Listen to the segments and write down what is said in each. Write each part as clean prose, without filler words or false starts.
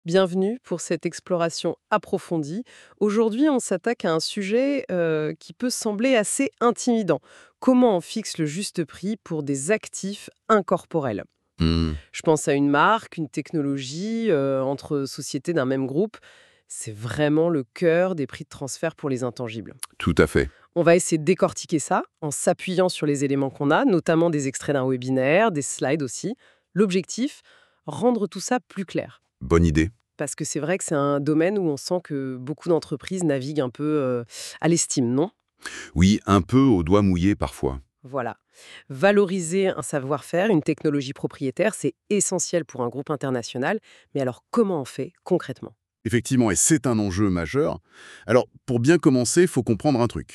Bienvenue pour cette exploration approfondie. Aujourd'hui, on s'attaque à un sujet qui peut sembler assez intimidant. Comment on fixe le juste prix pour des actifs incorporels? Mmh, Je pense à une marque, une technologie, entre sociétés d'un même groupe. C'est vraiment le cœur des prix de transfert pour les intangibles. tout à fait. On va essayer de décortiquer ça en s'appuyant sur les éléments qu'on a, notamment des extraits d'un webinaire, des slides aussi. L'objectif, rendre tout ça plus clair. Bonne idée. Parce que c'est vrai que c'est un domaine où on sent que beaucoup d'entreprises naviguent un peu à l'estime, non? Oui, un peu au doigt mouillé parfois. Voilà. Valoriser un savoir-faire, une technologie propriétaire, c'est essentiel pour un groupe international. Mais alors, comment on fait concrètement? Effectivement, et c'est un enjeu majeur. Alors, pour bien commencer, il faut comprendre un truc.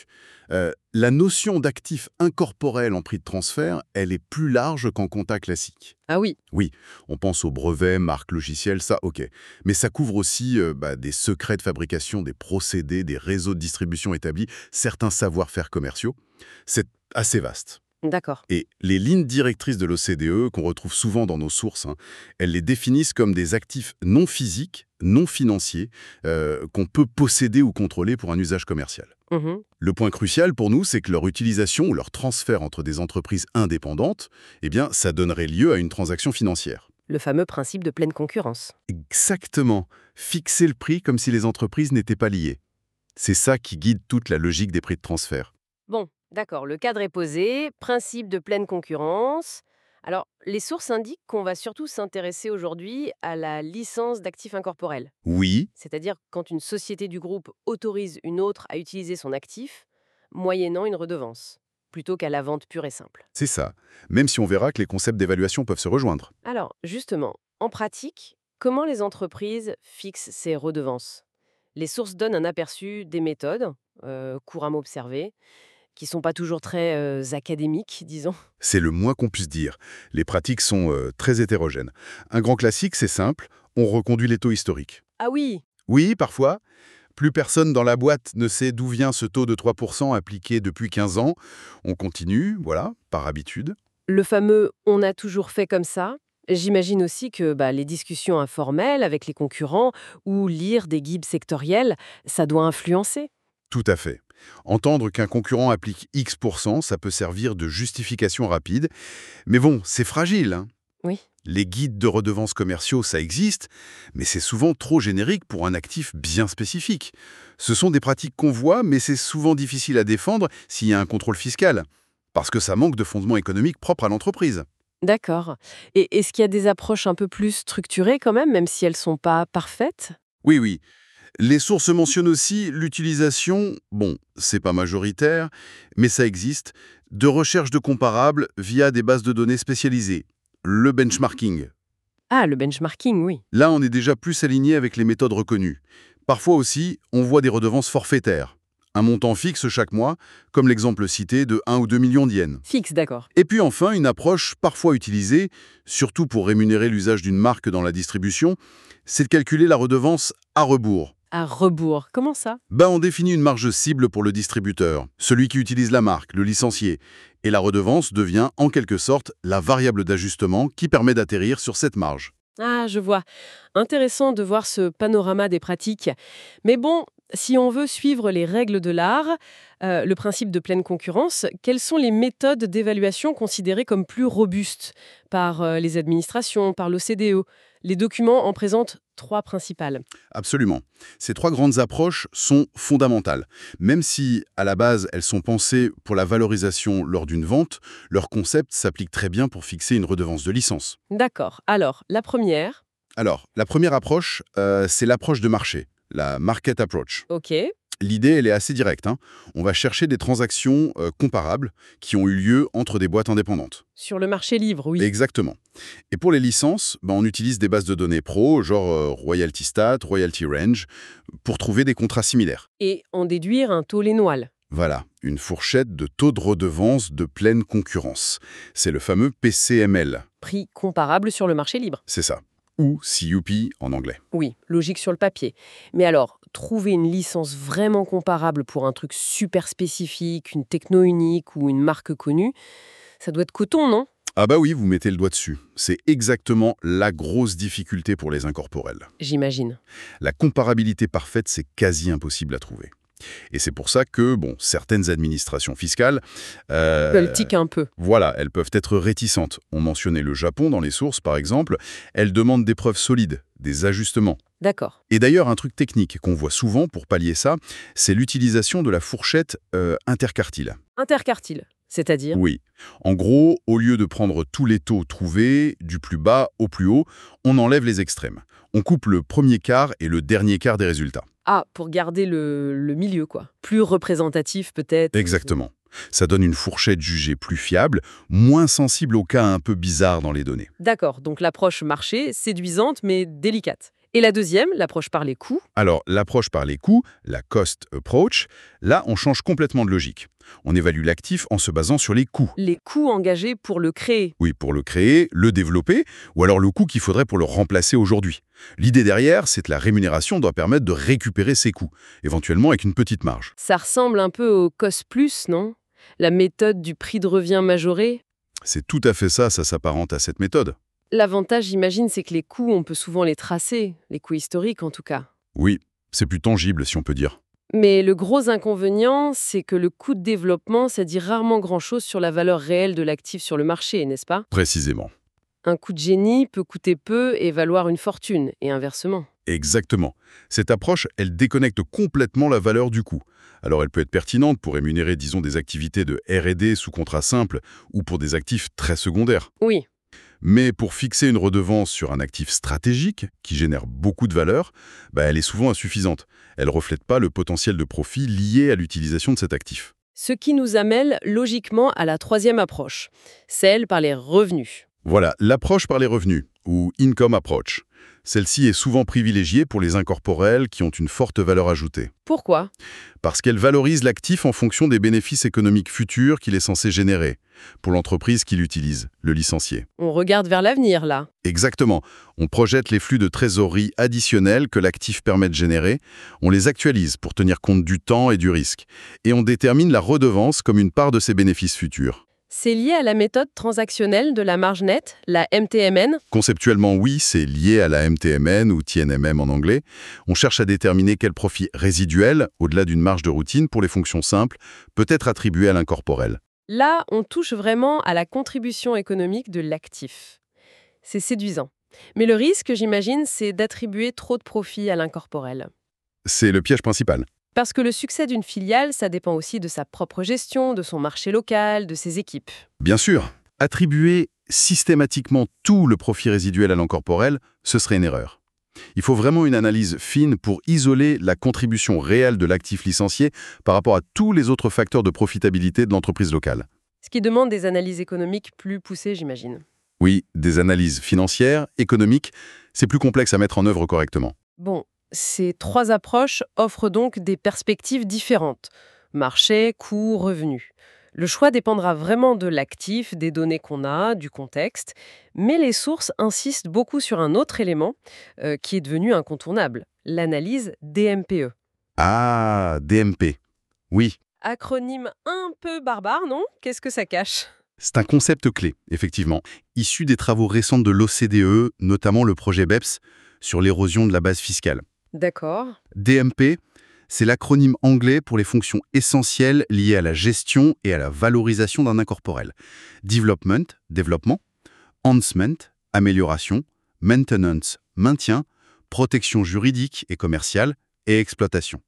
La notion d'actif incorporel en prix de transfert, elle est plus large qu'en compta classique. Ah oui, Oui, on pense aux brevets, marques logicielles, ça, ok. Mais ça couvre aussi des secrets de fabrication, des procédés, des réseaux de distribution établis, certains savoir-faire commerciaux. C'est assez vaste. d'accord. Et les lignes directrices de l'OCDE, qu'on retrouve souvent dans nos sources, elles les définissent comme des actifs non physiques, non financiers, qu'on peut posséder ou contrôler pour un usage commercial. Mhm. Le point crucial pour nous, c'est que leur utilisation ou leur transfert entre des entreprises indépendantes, eh bien, ça donnerait lieu à une transaction financière. Le fameux principe de pleine concurrence. Exactement. Fixer le prix comme si les entreprises n'étaient pas liées. C'est ça qui guide toute la logique des prix de transfert. Bon, d'accord, le cadre est posé, principe de pleine concurrence. Alors, les sources indiquent qu'on va surtout s'intéresser aujourd'hui à la licence d'actifs incorporels. Oui, C'est-à-dire quand une société du groupe autorise une autre à utiliser son actif, moyennant une redevance, plutôt qu'à la vente pure et simple. c'est ça. Même si on verra que les concepts d'évaluation peuvent se rejoindre. Alors, justement, en pratique, comment les entreprises fixent ces redevances? Les sources donnent un aperçu des méthodes, couramment observées, qui sont pas toujours très académiques, disons. C'est le moins qu'on puisse dire. Les pratiques sont très hétérogènes. Un grand classique, c'est simple, on reconduit les taux historiques. Ah oui, Oui, parfois, plus personne dans la boîte ne sait d'où vient ce taux de 3% appliqué depuis 15 ans. On continue, voilà, par habitude. le fameux «on a toujours fait comme ça». J'imagine aussi que les discussions informelles avec les concurrents ou lire des guides sectoriels, ça doit influencer. Tout à fait. Entendre qu'un concurrent applique X%, ça peut servir de justification rapide. Mais bon, c'est fragile, hein. Oui. Les guides de redevances commerciaux, ça existe, mais c'est souvent trop générique pour un actif bien spécifique. Ce sont des pratiques qu'on voit, mais c'est souvent difficile à défendre s'il y a un contrôle fiscal, parce que ça manque de fondement économique propre à l'entreprise. D'accord. Et est-ce qu'il y a des approches un peu plus structurées quand même si elles sont pas parfaites? Oui, oui. Les sources mentionnent aussi l'utilisation, bon, c'est pas majoritaire, mais ça existe, de recherche de comparables via des bases de données spécialisées. Le benchmarking. Ah, le benchmarking, oui. Là, on est déjà plus aligné avec les méthodes reconnues. Parfois aussi, on voit des redevances forfaitaires. Un montant fixe chaque mois, comme l'exemple cité de 1 ou 2 millions d'yens. Fixe, d'accord. Et puis enfin, une approche parfois utilisée, surtout pour rémunérer l'usage d'une marque dans la distribution, c'est de calculer la redevance à rebours. À rebours. Comment ça? On définit une marge cible pour le distributeur, celui qui utilise la marque, le licencié, et la redevance devient en quelque sorte la variable d'ajustement qui permet d'atterrir sur cette marge. Ah, je vois. Intéressant de voir ce panorama des pratiques. Mais bon, si on veut suivre les règles de l'art, le principe de pleine concurrence, quelles sont les méthodes d'évaluation considérées comme plus robustes par les administrations, par l'OCDE? Les documents en présentent trois principales. Absolument. Ces trois grandes approches sont fondamentales. Même si, à la base, elles sont pensées pour la valorisation lors d'une vente, leur concept s'applique très bien pour fixer une redevance de licence. D'accord. Alors, la première, Alors, la première approche, c'est l'approche de marché, la market approach. ok. L'idée, elle est assez directe, hein. On va chercher des transactions comparables qui ont eu lieu entre des boîtes indépendantes. Sur le marché livre, oui. Exactement. Et pour les licences, on utilise des bases de données pro, genre Royalty Stat, Royalty Range, pour trouver des contrats similaires. Et en déduire un taux lénoil. Voilà, une fourchette de taux de redevance de pleine concurrence. C'est le fameux PCML, Prix comparable sur le marché libre. c'est ça. Ou CUP en anglais. Oui, logique sur le papier. Mais alors, trouver une licence vraiment comparable pour un truc super spécifique, une techno unique ou une marque connue, ça doit être coton, non? Ah bah oui, vous mettez le doigt dessus. C'est exactement la grosse difficulté pour les incorporels. J'imagine. La comparabilité parfaite, c'est quasi impossible à trouver. Et c'est pour ça que, certaines administrations fiscales, Politique un peu. voilà, elles peuvent être réticentes. On mentionnait le Japon dans les sources, par exemple. Elles demandent des preuves solides, des ajustements. D'accord. Et d'ailleurs, un truc technique qu'on voit souvent pour pallier ça, c'est l'utilisation de la fourchette interquartile. Interquartile, c'est-à-dire? Oui. En gros, au lieu de prendre tous les taux trouvés, du plus bas au plus haut, on enlève les extrêmes. On coupe le premier quart et le dernier quart des résultats. Ah, pour garder le milieu, quoi. Plus représentatif, peut-être. Exactement. Ça donne une fourchette jugée plus fiable, moins sensible aux cas un peu bizarres dans les données. D'accord, donc l'approche marché, séduisante mais délicate. Et la deuxième, l'approche par les coûts? Alors, l'approche par les coûts, la cost approach, là, on change complètement de logique. On évalue l'actif en se basant sur les coûts. Les coûts engagés pour le créer. Oui, pour le créer, le développer, ou alors le coût qu'il faudrait pour le remplacer aujourd'hui. L'idée derrière, c'est que la rémunération doit permettre de récupérer ces coûts, éventuellement avec une petite marge. Ça ressemble un peu au cost plus, non? La méthode du prix de revient majoré? C'est tout à fait ça, ça s'apparente à cette méthode. L'avantage, j'imagine, c'est que les coûts, on peut souvent les tracer, les coûts historiques en tout cas. Oui, c'est plus tangible si on peut dire. Mais le gros inconvénient, c'est que le coût de développement, ça dit rarement grand-chose sur la valeur réelle de l'actif sur le marché, n'est-ce pas? Précisément. Un coup de génie peut coûter peu et valoir une fortune, et inversement. Exactement. Cette approche, elle déconnecte complètement la valeur du coût. Alors elle peut être pertinente pour rémunérer, disons, des activités de R&D sous contrat simple ou pour des actifs très secondaires. Oui, Mais pour fixer une redevance sur un actif stratégique, qui génère beaucoup de valeur, elle est souvent insuffisante. Elle ne reflète pas le potentiel de profit lié à l'utilisation de cet actif. ce qui nous amène logiquement à la troisième approche, celle par les revenus. Voilà, l'approche par les revenus, ou income approach. Celle-ci est souvent privilégiée pour les incorporels qui ont une forte valeur ajoutée. Pourquoi? Parce qu'elle valorise l'actif en fonction des bénéfices économiques futurs qu'il est censé générer, pour l'entreprise qui l'utilise, le licencié. On regarde vers l'avenir, là. Exactement. On projette les flux de trésorerie additionnels que l'actif permet de générer, on les actualise pour tenir compte du temps et du risque, et on détermine la redevance comme une part de ces bénéfices futurs. C'est lié à la méthode transactionnelle de la marge nette, la MTMN. Conceptuellement, oui, c'est lié à la MTMN ou TNMM en anglais. On cherche à déterminer quel profit résiduel, au-delà d'une marge de routine pour les fonctions simples, peut être attribué à l'incorporel. Là, on touche vraiment à la contribution économique de l'actif. C'est séduisant. Mais le risque, j'imagine, c'est d'attribuer trop de profit à l'incorporel. C'est le piège principal. Parce que le succès d'une filiale, ça dépend aussi de sa propre gestion, de son marché local, de ses équipes. Bien sûr, attribuer systématiquement tout le profit résiduel à l'incorporel, ce serait une erreur. Il faut vraiment une analyse fine pour isoler la contribution réelle de l'actif licencié par rapport à tous les autres facteurs de profitabilité de l'entreprise locale. Ce qui demande des analyses économiques plus poussées, j'imagine. Oui, des analyses financières, économiques, c'est plus complexe à mettre en œuvre correctement. Bon, ces trois approches offrent donc des perspectives différentes. Marché, coût, revenu. Le choix dépendra vraiment de l'actif, des données qu'on a, du contexte, mais les sources insistent beaucoup sur un autre élément qui est devenu incontournable, l'analyse DMPE. Ah, DMP. Oui, Acronyme un peu barbare, non? Qu'est-ce que ça cache? c'est un concept clé, effectivement, issu des travaux récents de l'OCDE, notamment le projet BEPS, sur l'érosion de la base fiscale. D'accord. DMP, c'est l'acronyme anglais pour les fonctions essentielles liées à la gestion et à la valorisation d'un incorporel. Development, développement, enhancement, amélioration, maintenance, maintien, protection juridique et commerciale et exploitation.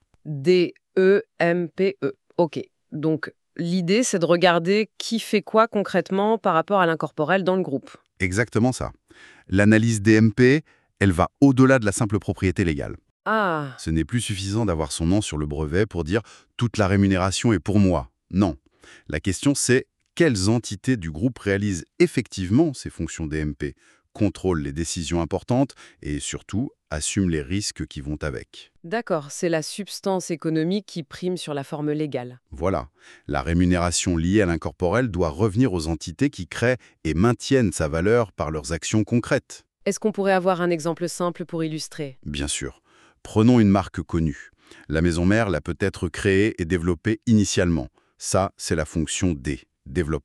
DEMPE. Ok. Donc, l'idée, c'est de regarder qui fait quoi concrètement par rapport à l'incorporel dans le groupe. Exactement ça. L'analyse DMP, elle va au-delà de la simple propriété légale. Ah, Ce n'est plus suffisant d'avoir son nom sur le brevet pour dire « toute la rémunération est pour moi ». Non. La question c'est quelles entités du groupe réalisent effectivement ces fonctions DMP, contrôlent les décisions importantes et surtout assument les risques qui vont avec. d'accord, c'est la substance économique qui prime sur la forme légale. Voilà. La rémunération liée à l'incorporel doit revenir aux entités qui créent et maintiennent sa valeur par leurs actions concrètes. Est-ce qu'on pourrait avoir un exemple simple pour illustrer? Bien sûr. Prenons une marque connue. La maison mère l'a peut-être créée et développée initialement. Ça, c'est la fonction D, développement.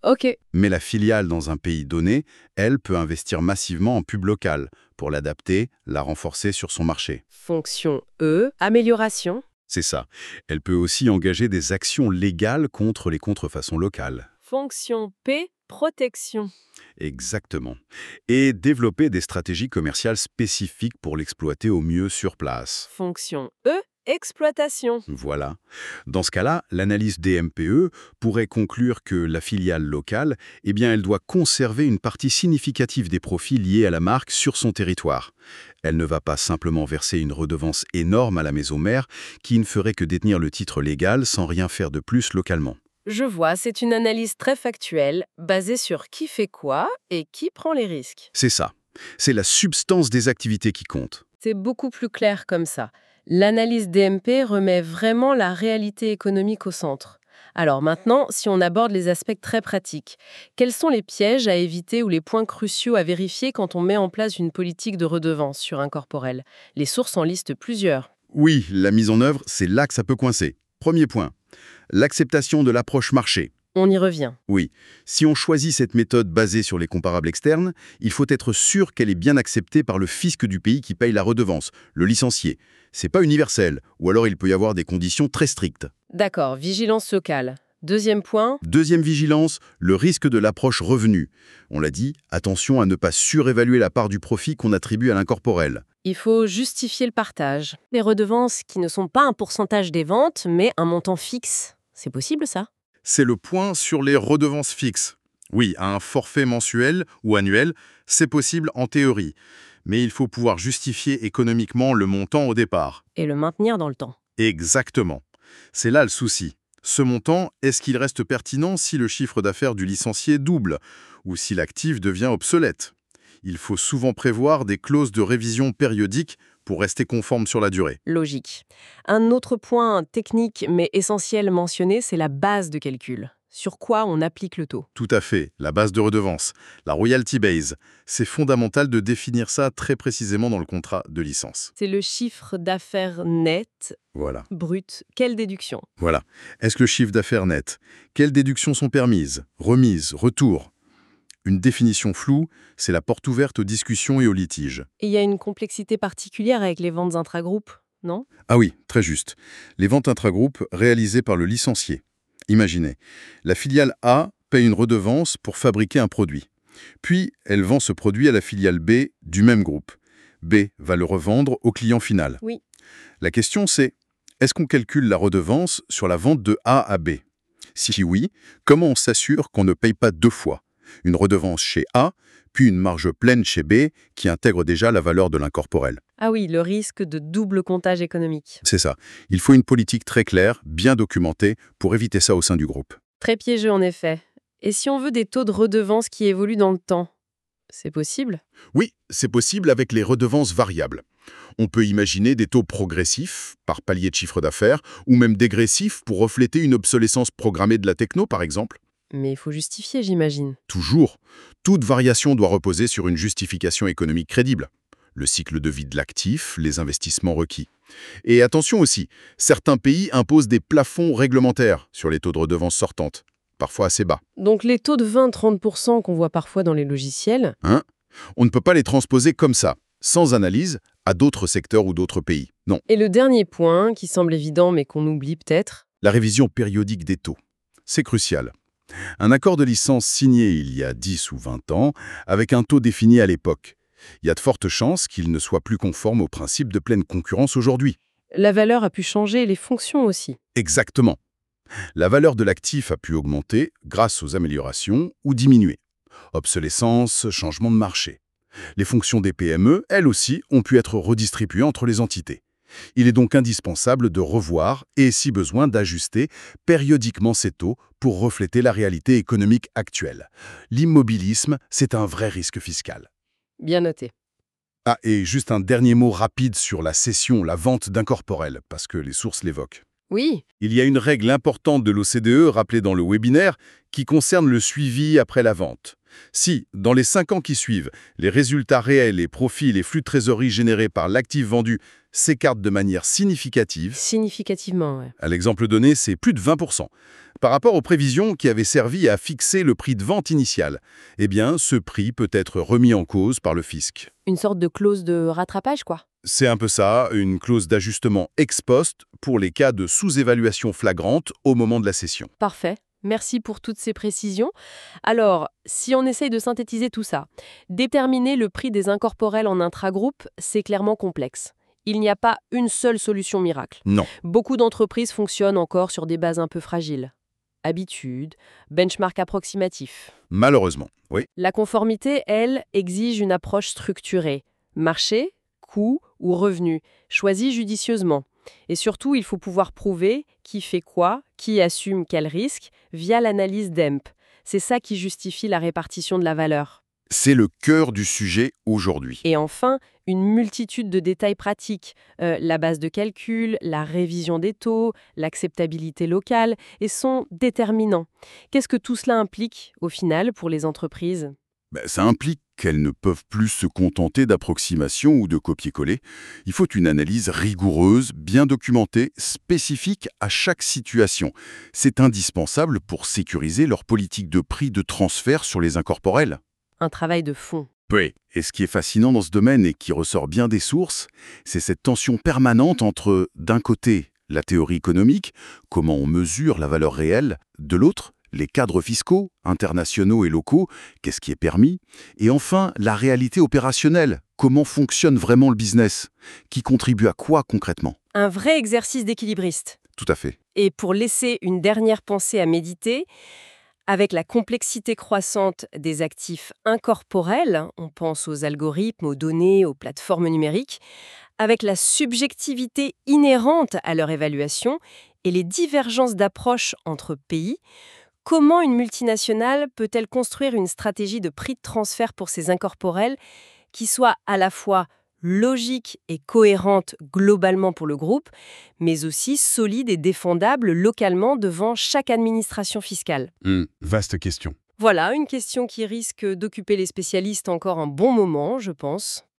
Ok. Mais la filiale dans un pays donné, elle peut investir massivement en pub locale pour l'adapter, la renforcer sur son marché. Fonction E, amélioration. C'est ça. Elle peut aussi engager des actions légales contre les contrefaçons locales. Fonction P, protection. Exactement. Et développer des stratégies commerciales spécifiques pour l'exploiter au mieux sur place. Fonction E, exploitation. Voilà. Dans ce cas-là, l'analyse DMPE pourrait conclure que la filiale locale, eh bien, elle doit conserver une partie significative des profits liés à la marque sur son territoire. Elle ne va pas simplement verser une redevance énorme à la maison mère qui ne ferait que détenir le titre légal sans rien faire de plus localement. Je vois, c'est une analyse très factuelle, basée sur qui fait quoi et qui prend les risques. C'est ça. C'est la substance des activités qui compte. C'est beaucoup plus clair comme ça. L'analyse DMP remet vraiment la réalité économique au centre. Alors maintenant, si on aborde les aspects très pratiques, quels sont les pièges à éviter ou les points cruciaux à vérifier quand on met en place une politique de redevance sur un corporel? Les sources en listent plusieurs. Oui, la mise en œuvre, c'est là que ça peut coincer. Premier point, l'acceptation de l'approche marché. On y revient. Oui, si on choisit cette méthode basée sur les comparables externes, il faut être sûr qu'elle est bien acceptée par le fisc du pays qui paye la redevance, le licencié. C'est pas universel, ou alors il peut y avoir des conditions très strictes. D'accord, vigilance locale. Deuxième point, Deuxième vigilance, le risque de l'approche revenu. On l'a dit, attention à ne pas surévaluer la part du profit qu'on attribue à l'incorporel. il faut justifier le partage. Les redevances qui ne sont pas un pourcentage des ventes, mais un montant fixe. C'est possible, ça? C'est le point sur les redevances fixes. Oui, à un forfait mensuel ou annuel, c'est possible en théorie. Mais il faut pouvoir justifier économiquement le montant au départ. Et le maintenir dans le temps. Exactement. C'est là le souci. Ce montant, est-ce qu'il reste pertinent si le chiffre d'affaires du licencié double ou si l'actif devient obsolète? Il faut souvent prévoir des clauses de révision périodiques pour rester conforme sur la durée. Logique. Un autre point technique mais essentiel mentionné, c'est la base de calcul. Sur quoi on applique le taux? Tout à fait, la base de redevance, la royalty base. C'est fondamental de définir ça très précisément dans le contrat de licence. C'est le chiffre d'affaires net, Voilà. brut. Quelle déduction? Voilà. Est-ce le chiffre d'affaires net? Quelles déductions sont permises? Remises? Retours? Une définition floue, c'est la porte ouverte aux discussions et aux litiges. Et il y a une complexité particulière avec les ventes intragroupes, non? Ah oui, très juste. Les ventes intragroupes réalisées par le licencié. Imaginez, la filiale A paye une redevance pour fabriquer un produit. Puis, elle vend ce produit à la filiale B du même groupe. B va le revendre au client final. Oui. La question c'est, est-ce qu'on calcule la redevance sur la vente de A à B? Si oui, comment on s'assure qu'on ne paye pas deux fois? Une redevance chez A, puis une marge pleine chez B qui intègre déjà la valeur de l'incorporel. Ah oui, le risque de double comptage économique. C'est ça. Il faut une politique très claire, bien documentée, pour éviter ça au sein du groupe. Très piégeux en effet. Et si on veut des taux de redevance qui évoluent dans le temps, c'est possible? Oui, c'est possible avec les redevances variables. On peut imaginer des taux progressifs, par palier de chiffre d'affaires, ou même dégressifs pour refléter une obsolescence programmée de la techno, par exemple. Mais il faut justifier, j'imagine. Toujours. Toute variation doit reposer sur une justification économique crédible. Le cycle de vie de l'actif, les investissements requis. Et attention aussi, certains pays imposent des plafonds réglementaires sur les taux de redevance sortantes, parfois assez bas. Donc les taux de 20-30% qu'on voit parfois dans les logiciels, On ne peut pas les transposer comme ça, sans analyse, à d'autres secteurs ou d'autres pays. Non. et le dernier point, qui semble évident mais qu'on oublie peut-être, La révision périodique des taux. C'est crucial. Un accord de licence signé il y a 10 ou 20 ans, avec un taux défini à l'époque. Il y a de fortes chances qu'il ne soit plus conforme au principe de pleine concurrence aujourd'hui. la valeur a pu changer et les fonctions aussi. Exactement. La valeur de l'actif a pu augmenter grâce aux améliorations ou diminuer. Obsolescence, changement de marché. Les fonctions des PME, elles aussi, ont pu être redistribuées entre les entités. Il est donc indispensable de revoir et, si besoin, d'ajuster périodiquement ces taux pour refléter la réalité économique actuelle. L'immobilisme, c'est un vrai risque fiscal. Bien noté. Ah, et juste un dernier mot rapide sur la cession, la vente d'incorporel, parce que les sources l'évoquent. Oui, Il y a une règle importante de l'OCDE, rappelée dans le webinaire, qui concerne le suivi après la vente. Si, dans les 5 ans qui suivent, les résultats réels, les profits, les flux de trésorerie générés par l'actif vendu s'écartent de manière significative, significativement, ouais. à l'exemple donné, c'est plus de 20%. Par rapport aux prévisions qui avaient servi à fixer le prix de vente initial, eh bien, ce prix peut être remis en cause par le fisc. Une sorte de clause de rattrapage, quoi. C'est un peu ça, une clause d'ajustement ex post pour les cas de sous-évaluation flagrante au moment de la cession. Parfait. Merci pour toutes ces précisions. Alors, si on essaye de synthétiser tout ça, déterminer le prix des incorporels en intragroupe, c'est clairement complexe. Il n'y a pas une seule solution miracle. Non. Beaucoup d'entreprises fonctionnent encore sur des bases un peu fragiles. Habitudes, benchmark approximatifs. Malheureusement, oui. La conformité, elle, exige une approche structurée. Marché, coût ou revenu, choisi judicieusement. Et surtout, il faut pouvoir prouver qui fait quoi, qui assume quel risque, via l'analyse d'EMP. C'est ça qui justifie la répartition de la valeur. C'est le cœur du sujet aujourd'hui. Et enfin, une multitude de détails pratiques. La base de calcul, la révision des taux, l'acceptabilité locale, et sont déterminants. Qu'est-ce que tout cela implique, au final, pour les entreprises ? Ça implique qu'elles ne peuvent plus se contenter d'approximations ou de copier-coller. Il faut une analyse rigoureuse, bien documentée, spécifique à chaque situation. C'est indispensable pour sécuriser leur politique de prix de transfert sur les incorporels. Un travail de fond. Oui. Et ce qui est fascinant dans ce domaine et qui ressort bien des sources, c'est cette tension permanente entre, d'un côté, la théorie économique, comment on mesure la valeur réelle, de l'autre, les cadres fiscaux, internationaux et locaux, qu'est-ce qui est permis, et enfin, la réalité opérationnelle, comment fonctionne vraiment le business, qui contribue à quoi concrètement. Un vrai exercice d'équilibriste. Tout à fait. Et pour laisser une dernière pensée à méditer, avec la complexité croissante des actifs incorporels, on pense aux algorithmes, aux données, aux plateformes numériques, avec la subjectivité inhérente à leur évaluation et les divergences d'approche entre pays, comment une multinationale peut-elle construire une stratégie de prix de transfert pour ses incorporels qui soit à la fois logique et cohérente globalement pour le groupe, mais aussi solide et défendable localement devant chaque administration fiscale ? Vaste question. Voilà, une question qui risque d'occuper les spécialistes encore un bon moment, je pense.